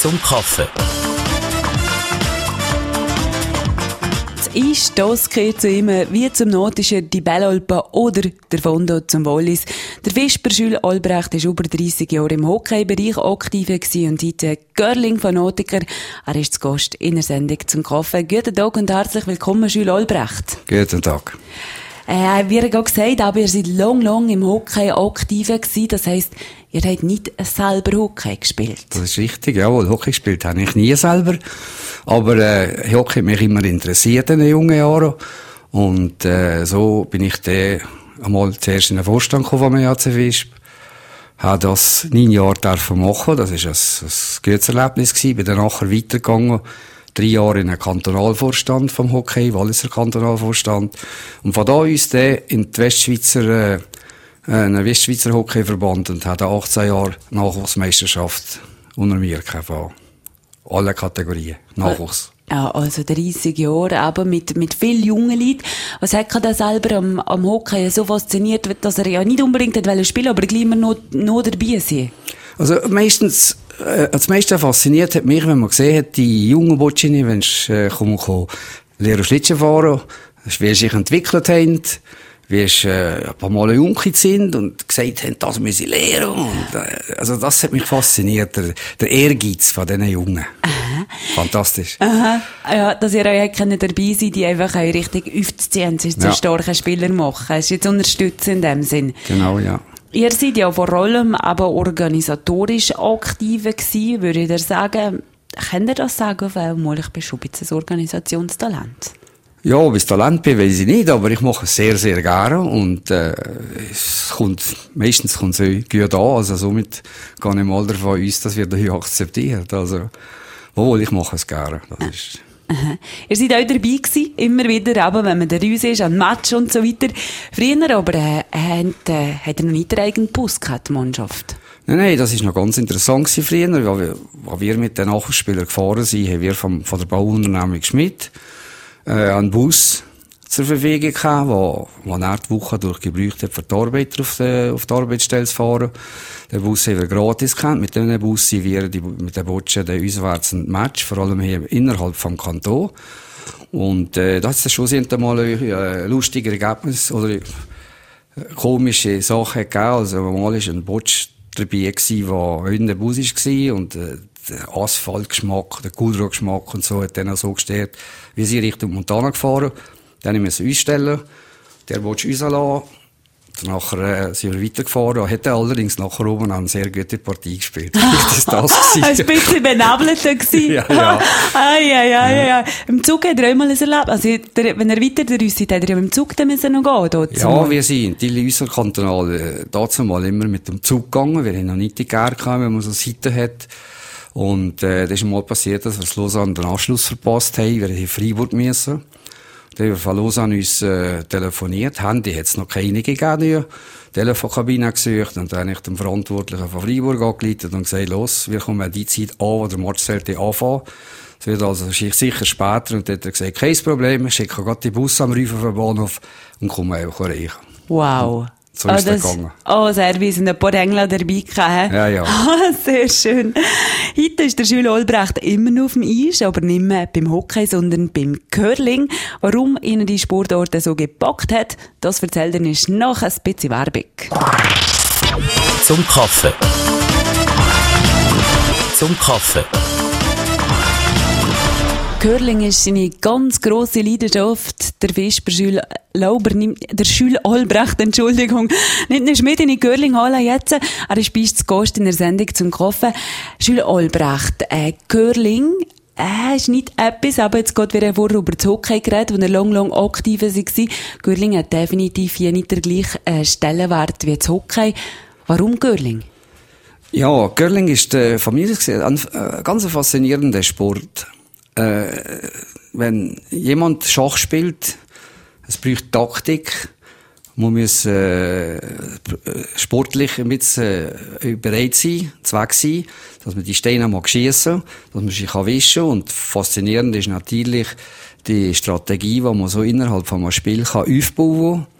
zum Kaffee. Ist das gehört zu ihm, wie zum Notischer die Bellolpa oder der Fondo zum Wallis. Der Fisper Jules Albrecht ist über 30 Jahre im Hockeybereich aktiv gewesen und heute Curling-Fanatiker. Er ist zu Gast in der Sendung zum Kaffee. Guten Tag und herzlich willkommen, Jules Albrecht. Guten Tag. Wie er gerade gesagt hat, ihr seid lang im Hockey aktiv gewesen. Das heisst, ihr habt nicht selber Hockey gespielt. Das ist richtig, jawohl. Hockey gespielt habe ich nie selber. Aber Hockey hat mich immer interessiert in den jungen Jahren. Und so bin ich dann einmal zuerst in den Vorstand gekommen vom EHC Visp. Habe das 9 Jahre machen. Das war ein gutes Erlebnis gewesen. Bin dann nachher weitergegangen. 3 Jahre in einem Kantonalvorstand vom Hockey, Walliser Kantonalvorstand. Und von da uns dann in die Westschweizer, einen Westschweizer Hockeyverband und hatte 18 Jahre Nachwuchsmeisterschaft unter mir gehabt. Alle Kategorien. Nachwuchs. Ja, also 30 Jahre, aber mit vielen jungen Leuten. Was hat er selber am Hockey so fasziniert, dass er ja nicht unbedingt spielen wollte, aber gleich immer noch dabei sein? Also meistens, das meiste fasziniert hat mich, wenn man gesehen hat, die jungen Botschini, wenn sie lernen Schlittschuh fahren, wie sie sich entwickelt haben, wie sie ein paar Mal jung sind und gesagt haben, das müssen sie lernen. Und, also das hat mich fasziniert, der Ehrgeiz von diesen Jungen. Aha. Fantastisch. Aha. Ja, dass ihr auch dabei seid, die einfach auch richtig aufzuziehen, zu starken Spieler machen. Das ist jetzt unterstützend in dem Sinn. Genau, ja. Ihr seid ja vor allem aber organisatorisch aktiv gewesen, würde ich dir sagen. Könnt ihr das sagen, weil ich bin schon ein bisschen ein Organisationstalent? Ja, ob ich Talent bin, weiß ich nicht, aber ich mache es sehr, sehr gerne und meistens kommt es gut an, also somit gehe ich mal davon aus, dass wir das akzeptiert. Also, obwohl, ich mache es gerne. Das ist Aha. Ihr seid auch dabei gewesen, immer wieder, aber wenn man da raus ist, an Match und so weiter. Früher aber hat er noch nicht den eigenen Bus gehabt, die Mannschaft? Nein, das ist noch ganz interessant gewesen früher. Als wir mit den Nachwuchsspielern gefahren sind, haben wir von der Bauunternehmung Schmidt einen Bus zur Verfügung gehabt, wo er die Woche durch gebraucht hat, für die Arbeiter auf die Arbeitsstelle zu fahren. Den Bus haben wir gratis gehabt. Mit diesem Bus sind wir mit den Botschen auswärts ein Match, vor allem hier innerhalb vom Kanton. Und das ist schon mal ein lustiges Ergebnis oder komische Sachen gegeben. Also mal war ein Botsch dabei gewesen, der in der Bus war und der Asphaltgeschmack, der Gulrohrgeschmack und so hat dann auch so gestört, wie sie Richtung Montana gefahren. Dann müssen wir uns einstellen. Der wollte uns lassen. Nachher sind wir weitergefahren. Hat allerdings nachher oben eine sehr gute Partie gespielt. Das war das. Ein bisschen benebelt gewesen. Ja. Ja. Im Zug hat er auch mal erlebt. Also, wenn er weiter raus seid, hat er ja mit dem Zug dann müssen noch gehen, dort. Ja, wir sind in unserer Kantonal dazu mal immer mit dem Zug gegangen. Wir haben noch nicht die Gärte gehabt, wenn man so Seiten hat. Und, das ist mal passiert, dass wir das Lausanne den Anschluss verpasst haben. Wir haben in Freiburg müssen. Dann haben wir von Lausanne uns telefoniert. Handy hat es noch keine gegeben. Telefonkabine gesucht und dann habe ich dem Verantwortlichen von Freiburg angeleitet und gesagt, los, wir kommen an die Zeit an, wo der Match sollte anfangen. Es wird also sicher später. Und dann hat er gesagt, kein Problem, ich schicke gerade den Bus am Rüfen vom Bahnhof und komme einfach rein. Wow. So ist es gegangen. Service und ein paar Engländer dabei gehabt. Ja. Sehr schön. Heute ist der Jules Albrecht immer noch auf dem Eis, aber nicht mehr beim Hockey, sondern beim Curling. Warum ihn die Sportart so gepackt hat, das erzählt er uns nach ein bisschen Werbung. Zum Kaffee. Zum Kaffee. Curling ist seine ganz grosse Leidenschaft. Der Fisper Jules Albrecht, nimmt einen Schmied in die Curling-Halle jetzt. Er ist bei uns zu Gast in der Sendung zum Kaffee. Jules Albrecht, Curling, ist nicht etwas, aber jetzt geht wieder vorher über das Hockey geredet, wo er lang aktiv war. Curling hat definitiv hier nicht den gleichen Stellenwert wie das Hockey. Warum Curling? Ja, Curling ist von mir gesehen ein ganz faszinierender Sport. Wenn jemand Schach spielt, es braucht Taktik, man muss sportlich ein bisschen bereit sein, Zweck sein, dass man die Steine mal schiessen, dass man sich wischen kann. Und faszinierend ist natürlich die Strategie, die man so innerhalb von einem Spiel aufbauen kann.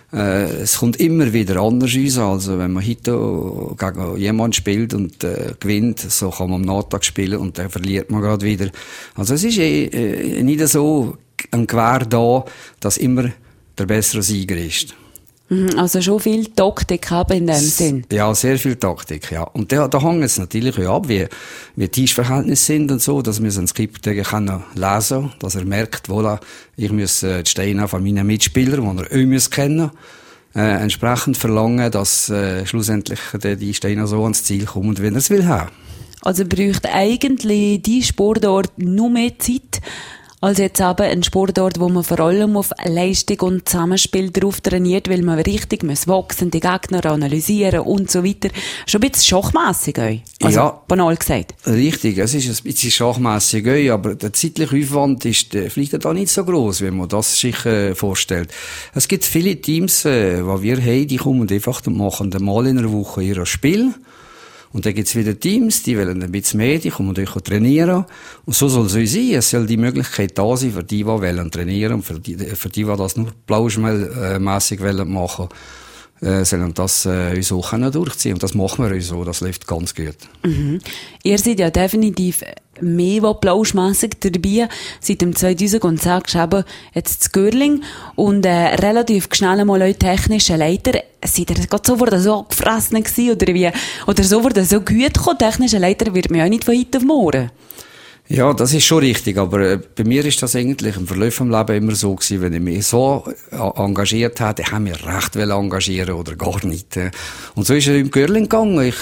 Es kommt immer wieder anders uns. Also, wenn man heute gegen jemanden spielt und gewinnt, so kann man am Nachmittag spielen und dann verliert man gerade wieder. Also, es ist nicht so ein Gewehr da, dass immer der bessere Sieger ist. Also schon viel Taktik haben in dem Sinn. Ja, sehr viel Taktik, ja. Und da hängt es natürlich auch ab, wie die Tischverhältnisse sind und so, dass wir so einen Skript lesen können, dass er merkt, voilà, ich muss die Steine von meinen Mitspielern, die er auch kennen entsprechend verlangen, dass schlussendlich die Steine so ans Ziel kommen, wie er es will haben. Also bräuchte eigentlich die Sportart nur mehr Zeit, als jetzt eben ein Sportort, wo man vor allem auf Leistung und Zusammenspiel drauf trainiert, weil man richtig wachsen, die Gegner analysieren und so weiter. Schon ein bisschen schachmässig, also ja, banal gesagt. Richtig, es ist ein bisschen schachmässig, aber der zeitliche Aufwand ist vielleicht da nicht so groß, wie man das sich vorstellt. Es gibt viele Teams, die wir haben, die kommen einfach und machen einmal in einer Woche ihr Spiel. Und dann gibt's wieder Teams, die wollen ein bisschen mehr, die kommen durch trainieren. Und so soll es auch sein. Es soll die Möglichkeit da sein, für die wollen trainieren, und für die das nur plauschmässig machen sollen das uns auch durchziehen. Und das machen wir uns so. Das läuft ganz gut. Mhm. Ihr seid ja definitiv mehr plauschmässig dabei. Seit dem 2010 geschrieben, jetzt zu Görling. Und relativ schnell einmal euch technische Leiter. Seid ihr gerade sofort so gefressen gewesen? Oder sofort so gut gekommen? Technische Leiter wird man ja nicht von heute auf morgen. Ja, das ist schon richtig, aber bei mir ist das eigentlich im Verlauf des Lebens immer so gewesen, wenn ich mich so engagiert habe, dann haben wir recht engagieren oder gar nicht. Und so ist er im Görling gegangen. Ich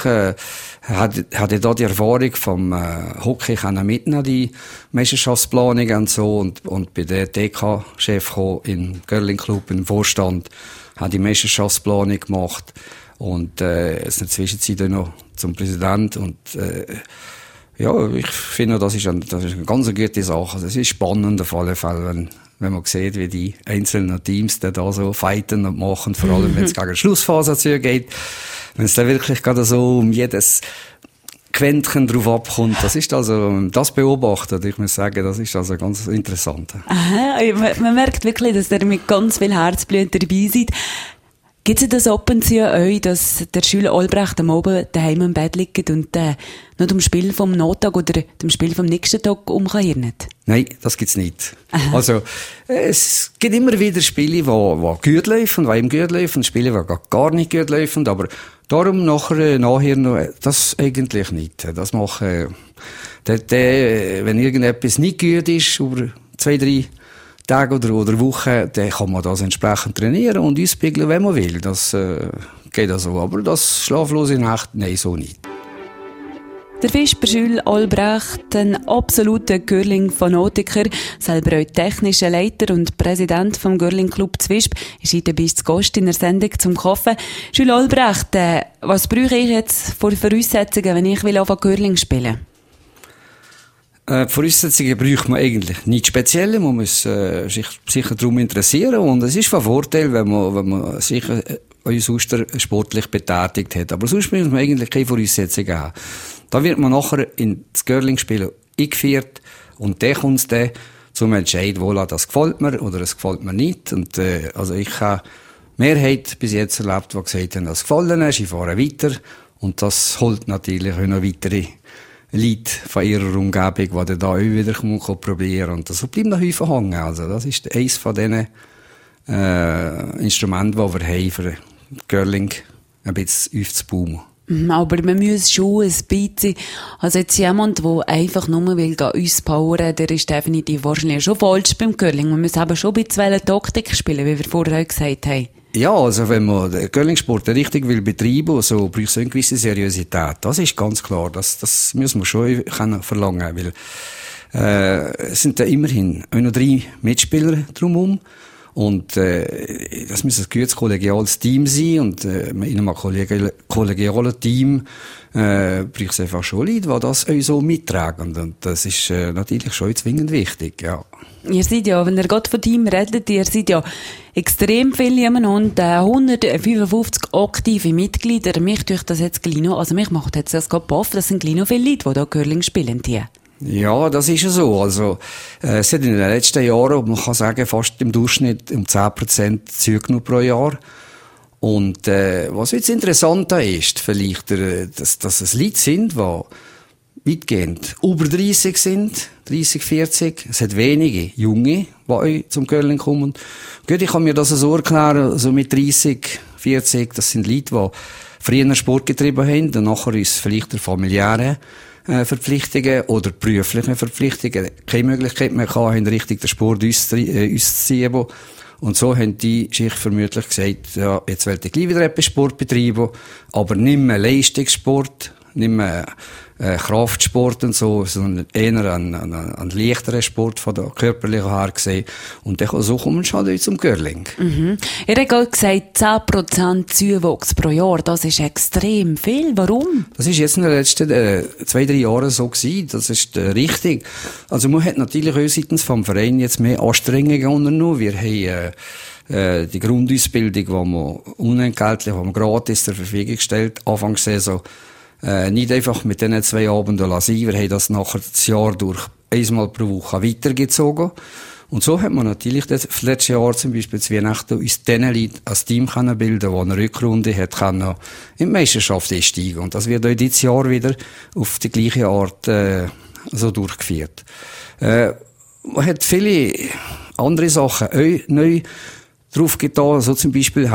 hatte da die Erfahrung vom Hockey mitnehmen, die Meisterschaftsplanung und so, und bei der DK-Chef im Görling Club, im Vorstand, habe die Meisterschaftsplanung gemacht und jetzt in der Zwischenzeit dann noch zum Präsident und ja, ich finde, das ist eine ganz gute Sache. Also, es ist spannend auf alle Fälle, wenn man sieht, wie die einzelnen Teams da so fighten und machen, vor allem wenn es gegen die Schlussphase zugeht. Wenn es dann wirklich gerade so um jedes Quäntchen drauf abkommt, das ist also, das beobachtet, ich muss sagen, das ist also ganz interessant. Aha, man merkt wirklich, dass ihr mit ganz viel Herzblut dabei seid. Gibt es das ab und zu euch, dass der Schüler Albrecht am Abend daheim im Bett liegt und noch dem Spiel vom Nottag oder dem Spiel vom nächsten Tag umkehren? Nein, das gibt's nicht. Aha. Also, es gibt immer wieder Spiele, die gut laufen, die ihm gut laufen, Spiele, die gar nicht gut laufen, aber darum nachher noch, das eigentlich nicht. Das machen, wenn irgendetwas nicht gut ist, über 2-3 Tage oder Wochen, dann kann man das entsprechend trainieren und ausbügeln, wenn man will. Das geht also. Aber das schlaflose Nacht, nein, so nicht. Der Fischer Jules Albrecht, ein absoluter Görling-Fanatiker, selber auch technischer Leiter und Präsident vom Görling-Club Zwisp, ist heute bei uns zu Gast in der Sendung zum Kaffee. Jules Albrecht, was brauche ich jetzt für Voraussetzungen, wenn ich anfangen Görling spielen? Voraussetzungen braucht man eigentlich nicht speziell. Man muss sich sicher darum interessieren. Und es ist von Vorteil, wenn man sich sonst sportlich betätigt hat. Aber sonst muss man eigentlich keine Voraussetzungen haben. Da wird man nachher ins Görling-Spiel eingeführt und dann kommt es dann zum Entscheid, voilà, das gefällt mir oder es gefällt mir nicht. Und also ich habe Mehrheit bis jetzt erlebt, die gesagt haben, das gefallen ist, ich fahre weiter. Und das holt natürlich auch noch weitere Leute von ihrer Umgebung, die da auch wieder probieren. Und das bleibt noch häufig hängen. Also, das ist eines von diesen, Instrumenten, die wir haben, für Görling ein bisschen aufzubauen. Aber man muss schon ein bisschen, also jetzt jemand, der einfach nur will, uns powern, der ist definitiv wahrscheinlich schon falsch beim Görling. Man muss aber schon ein bisschen Taktik spielen, wie wir vorher gesagt haben. Ja, also wenn man den Görlingsport richtig will betreiben, so braucht es eine gewisse Seriosität. Das ist ganz klar. Das müssen wir schon verlangen, weil es sind da immerhin auch noch 3 Mitspieler drumherum. Und das muss ein gutes kollegiales Team sein. Und in einem kollegialen Team braucht es einfach schon Leute, die das auch so mittragen. Und das ist natürlich schon zwingend wichtig, ja. Ihr seid ja, wenn ihr gerade von Team redet, ihr seid ja extrem viele und 155 aktive Mitglieder. Mich macht das jetzt gleich noch, also mich macht jetzt das gerade baff, das sind gleich noch viele Leute, die da Görling spielen. Ja, das ist ja so. Also, es hat in den letzten Jahren, man kann sagen, fast im Durchschnitt um 10% zugenommen pro Jahr. Und, was jetzt interessant ist, vielleicht, dass es Leute sind, die weitgehend über 30 sind, 30, 40. Es hat wenige Junge, die zum Curling kommen. Gut, ich kann mir das so erklären, so mit 30, 40, das sind Leute, die früher Sport getrieben haben, und nachher ist vielleicht der familiäre Verpflichtungen oder berufliche Verpflichtungen keine Möglichkeit mehr gehabt, in Richtung der Sport auszuziehen. Und so haben die sich vermutlich gesagt, ja, jetzt will ich gleich wieder etwas Sport betreiben, aber nicht mehr Leistungssport, nicht mehr Kraftsport und so, sondern eher ein leichterer Sport von der körperlichen her gesehen. Und so kommen wir halt zum Curling. Mhm. Ihr habt gerade gesagt, 10% Zuwachs pro Jahr, das ist extrem viel. Warum? Das ist jetzt in den letzten 2-3 Jahren so gewesen. Das ist richtig. Also man hat natürlich auch seitens vom Verein jetzt mehr Anstrengungen unternommen. Wir haben die Grundausbildung, die man unentgeltlich, die man gratis zur Verfügung gestellt, Anfang Saison, nicht einfach mit diesen 2 Abenden lassen. Wir haben das nachher das Jahr durch einmal pro Woche weitergezogen. Und so hat man natürlich das letzte Jahr zum Beispiel zu Weihnachten aus diesen Leuten ein Team bilden, das eine Rückrunde hat können in die Meisterschaft einsteigen. Und das wird auch dieses Jahr wieder auf die gleiche Art so durchgeführt. Man hat viele andere Sachen auch neu drauf getan. So zum Beispiel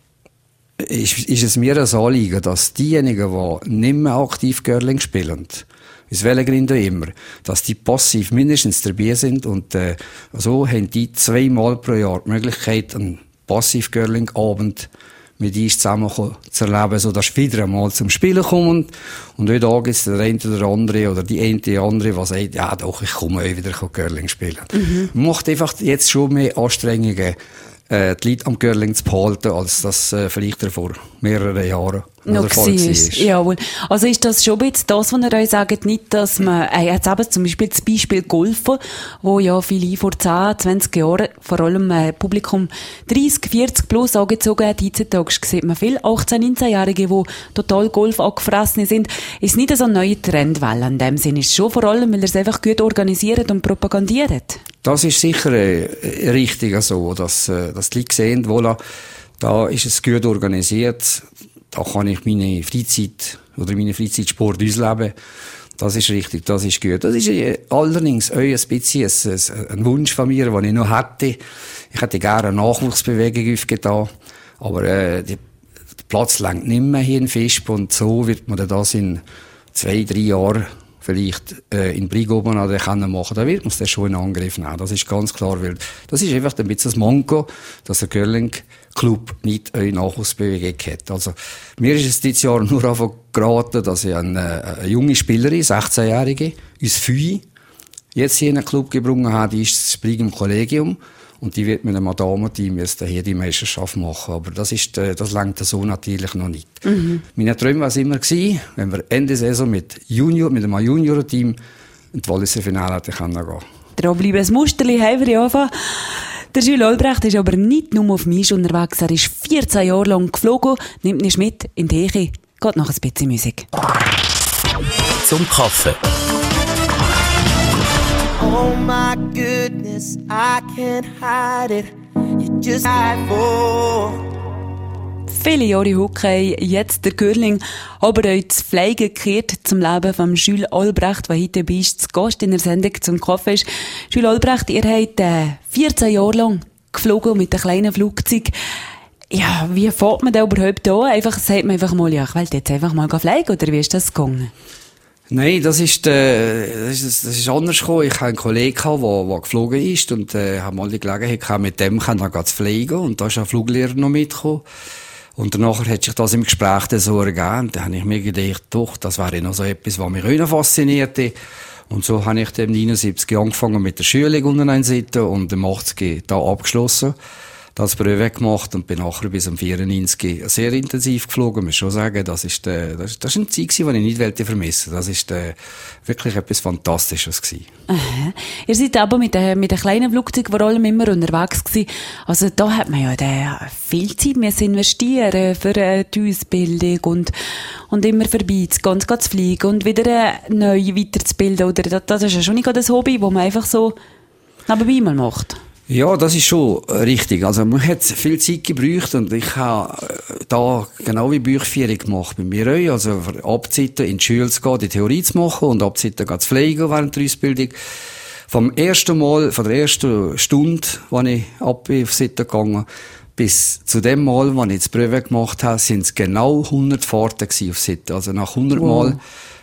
ist es mir ein Anliegen, dass diejenigen, die nicht mehr aktiv Curling spielen, aus welchen Gründen immer, dass die passiv mindestens dabei sind und so haben die 2-mal pro Jahr die Möglichkeit, einen Passiv-Curling-Abend mit uns zusammen zu erleben, sodass sie wieder einmal zum Spielen kommen. Und heute da gibt es der eine oder andere oder die eine oder andere, die sagt, ja doch, ich komme wieder Curling spielen. Man macht einfach jetzt schon mehr Anstrengungen, die Leute am Curling zu behalten, als das vielleicht vor mehreren Jahren noch der Fall war. Jawohl. Also ist das schon jetzt das, was ihr euch sagt, nicht, dass man, jetzt eben zum Beispiel das Beispiel Golfen, wo ja viele vor 10, 20 Jahren, vor allem Publikum 30, 40 plus angezogen hat, heutzutage sieht man viele 18-, 19-Jährige, die total Golf angefressen sind. Ist nicht so eine neue Trendwelle in dem Sinne. Ist schon vor allem, weil ihr es einfach gut organisiert und propagandiert. Das ist sicher richtig so, dass die Leute sehen, voilà, da ist es gut organisiert, da kann ich meine Freizeitsport ausleben. Das ist richtig, das ist gut. Das ist allerdings auch ein bisschen ein Wunsch von mir, den ich noch hätte. Ich hätte gerne eine Nachwuchsbewegung aufgetan, aber der Platz reicht nicht mehr hier in Visp und so wird man das in 2-3 Jahren vielleicht in Brigoben oder können machen, da wird man es schon in Angriff nehmen. Das ist ganz klar, weil das ist einfach ein bisschen das Manko, dass der Curling-Club nicht eine Nachwuchsbewegung hat. Also mir ist es dieses Jahr nur einfach geraten, dass ich eine junge Spielerin, 16-Jährige, aus Füi, jetzt hier in den Club gebracht habe, die ist Spring im Kollegium. Und die wird mit einem Damenteam jetzt hier die Meisterschaft machen. Aber das reicht so natürlich noch nicht. Meine Träume war es immer gewesen, wenn wir Ende Saison mit einem Junior-Team in die Walliser Finale hätten gehen können. Dranbleiben, ein Musterli haben wir ja angefangen. Der Jules Albrecht ist aber nicht nur auf mich unterwegs. Er ist 14 Jahre lang geflogen, nimmt mich mit in die Eche, geht noch ein bisschen Musik. Zum Kaffee. Oh my goodness, I can't hide it. You just hide for. Viele Jahre Hockey, jetzt der Curling, aber auch das Fliegen gekehrt zum Leben von Jules Albrecht, der heute bei uns zu Gast in der Sendung zum Kaffee ist. Jules Albrecht, ihr habt 14 Jahre lang geflogen mit einem kleinen Flugzeug. Ja, wie fährt man da überhaupt an? Einfach, sagt man einfach mal, ja, ich will jetzt einfach mal fliegen, oder wie ist das gegangen? Nein, das ist anders gekommen. Ich hatte einen Kollegen, der geflogen ist und habe mal die Gelegenheit gehabt, mit dem zu fliegen und da ist ein Fluglehrer noch mitgekommen. Und danach hat sich das im Gespräch so ergeben. Und dann habe ich mir gedacht, doch, das wäre noch so etwas, was mich auch noch faszinierte. Und so habe ich dann 79 angefangen mit der Schulung unten und im 80 da abgeschlossen. das Brevet gemacht und bin nachher bis am 94 sehr intensiv geflogen. Ich muss schon sagen, das ist eine Zeit gewesen, die ich nicht vermissen wollte. Das ist wirklich etwas Fantastisches gewesen. Aha. Ihr seid aber mit den kleinen Flugzeugen vor allem immer unterwegs gewesen. Also da hat man ja viel Zeit müssen investieren für die Ausbildung und immer vorbeizugehen und zu fliegen und wieder neu weiterzubilden. Oder das ist ja schon nicht gerade ein Hobby, das man einfach so nebenbei mal macht. Ja, das ist schon richtig. Also man hat viel Zeit gebraucht und ich habe da genau wie Buchführung gemacht bei mir auch. Also Abzeiten in die Schule zu gehen, die Theorie zu machen und Abzeiten zu fliegen während der Ausbildung. Von der ersten Stunde, als ich auf Sitten gegangen bis zu dem Mal, als ich das Brevet gemacht habe, sind es genau 100 Fahrten auf Sitten. Also nach 100 Mal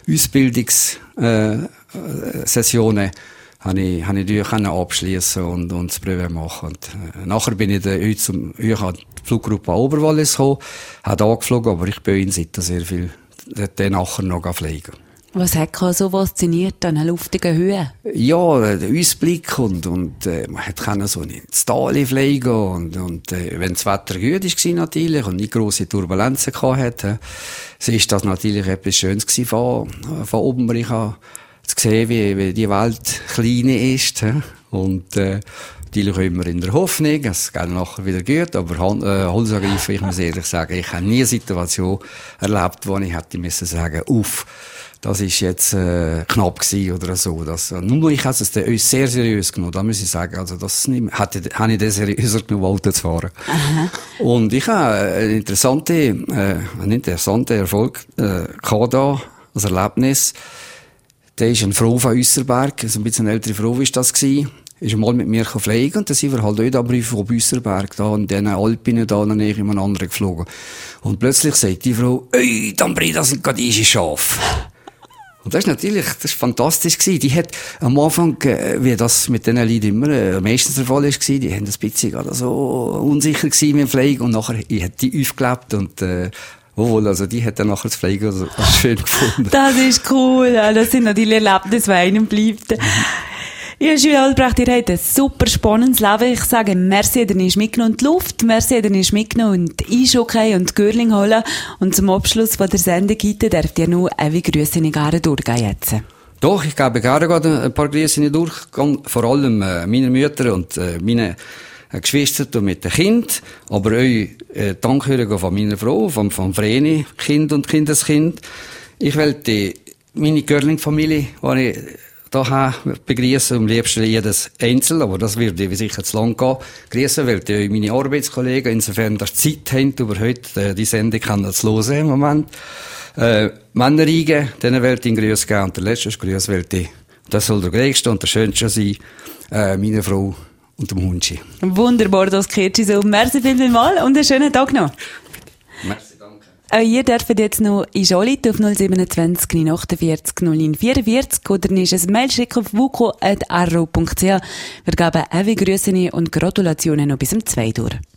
Ausbildungssessionen habe ich durch abschließen und das Brevet machen. Und nachher bin ich dann heute an die Fluggruppe Oberwallis gekommen, habe da geflogen, aber ich bin in Sitten sehr viel dann nachher noch fliegen. Was hat so fasziniert an einer luftigen Höhe? Ja, der Ausblick und man konnte so ins Tal fliegen und wenn das Wetter gut war natürlich und nicht grosse Turbulenzen hatte, so ist das natürlich etwas Schönes gewesen von oben. Ich habe zu sehen, wie die Welt klein ist und natürlich immer in der Hoffnung, es geht nachher wieder gut, aber Holz ergreifen, ich muss ehrlich sagen, ich habe nie eine Situation erlebt, wo ich hätte müssen sagen, das ist jetzt knapp gewesen oder so. Nur ich habe es uns sehr seriös genommen, da muss ich sagen. Also das habe ich den seriöser genommen, Auto zu fahren. Aha. Und ich habe einen interessanten Erfolg gehabt da, als Erlebnis. Da ist eine Frau von Üsserberg, also ein bisschen eine ältere Frau ist das gewesen, ist einmal mit mir fliegen und dann sind wir halt auch da auf Üsserberg, da in diesen Alpinen da in der Nähe in einem anderen geflogen. Und plötzlich sagt die Frau, «Ey, Dambri, das sind gerade Schafe.» Und das ist fantastisch gewesen. Die hat am Anfang, wie das mit diesen Leuten immer meistens der Fall ist, die haben ein bisschen gerade so unsicher gewesen mit dem Fliegen und nachher hat die aufgelebt und, also die hat dann nachher das Fliegen also schön gefunden. Das ist cool. Das sind natürlich Erlebnisse, die einem bleiben. Ja, Jules Albrecht, ihr habt ein super spannendes Leben. Ich sage, merci, ihr ist mitgenommen die Luft, merci, ihr ist mitgenommen und Eishockey und Curling holen. Und zum Abschluss von der Sendung heute dürft ihr noch eine Grüße in Gare durchgehen jetzt. Doch, ich gebe gerne ein paar Grüße durch, vor allem meiner Mütter und meine Geschwister mit den Kindern, aber euch Dankhörungen von meiner Frau, von Vreni, Kind und Kindeskind. Ich wollte meine Curling-Familie, die ich da begrüßen, am liebsten jedes Einzel, aber das wird sicher zu lang gehen. Grüßen wollte ich meine Arbeitskollegen, insofern dass Zeit haben, über heute die Sendung zu hören im Moment. Männerreigen, denen wollte ich einen Gruß geben und der letzte Gruß wollte ich, das soll der größte und der schönste sein, meine Frau und dem Hundschi. Wunderbar, das gehört so. Merci vielmals und einen schönen Tag noch. Merci, danke. Ihr dürft jetzt noch in Jolit auf 027 948 0944 oder ist ein Mail schicken auf wuko@arro.ch. Wir geben ewig Grüße und Gratulationen noch bis zum 2 durch.